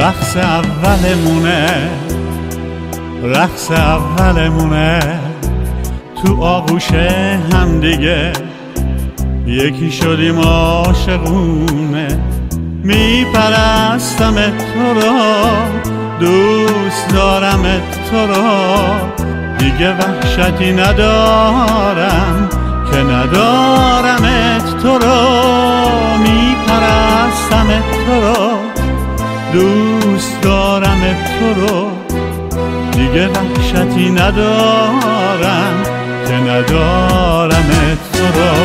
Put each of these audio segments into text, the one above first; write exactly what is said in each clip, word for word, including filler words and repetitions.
رقص اولمونه رقص اولمونه تو آغوش هم دیگه یکی شدیم عاشقونه. میپرستمت تو رو، دوست دارمت تو رو، دیگه وحشتی ندارم که ندارمت تو رو. میپرستمت تو رو، دوست دارمت تو رو، دیگه وحشتی ندارم که ندارمت تو رو.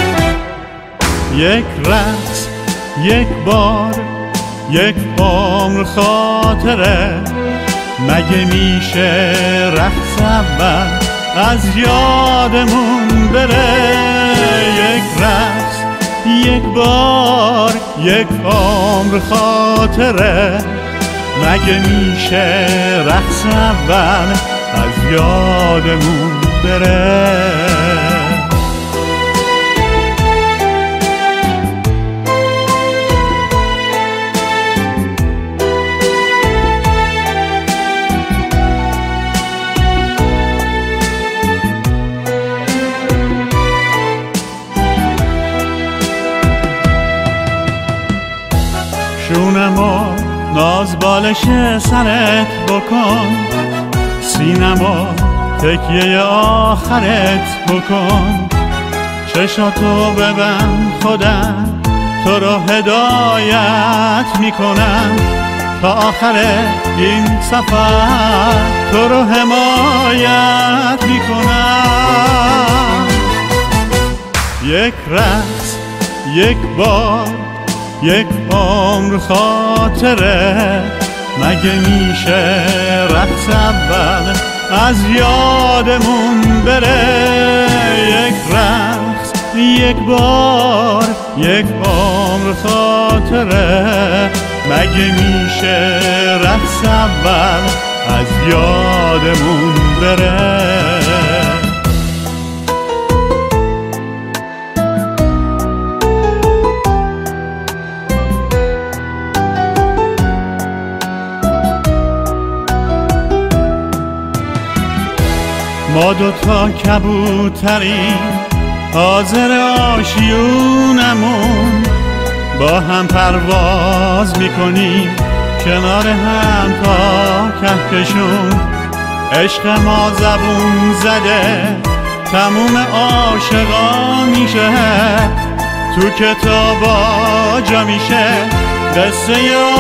یک رقص، یک بار، یک عمر خاطره، مگه میشه رقص اول از یادمون بره؟ یک رقص، یک بار، یک عمر خاطره، مگه میشه رقص اول از یادمون بره؟ شونمو ناز بالش سرت بکن، سینمو تکیه آخرت بکن، چشاتو ببند خودم تو رو هدایت میکنم، تا آخر این سفر تو رو حمایت میکنم. یک رقص، یک بار، یک عمر خاطره، مگه میشه رقص اول از یادمون بره؟ یک رقص، یک بار، یک عمر خاطره، مگه میشه رقص اول از یادمون بره؟ ما دوتا کبوتریم حاضر آشیونمون، با هم پرواز میکنیم کنار هم تا کهکشون. عشق ما زبون زده تموم عاشقا میشه، تو کتابا جا میشه قصه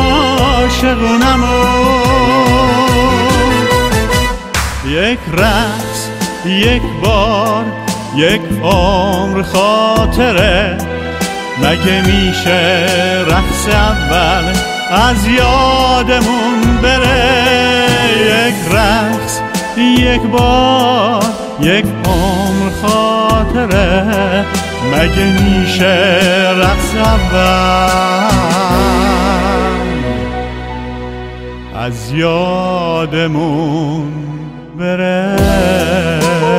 عاشقونمون. یک رقص، یک بار، یک عمر خاطره، مگه میشه رقص اول از یادمون بره؟ یک رقص، یک بار، یک عمر خاطره، مگه میشه رقص اول از یادمون بره؟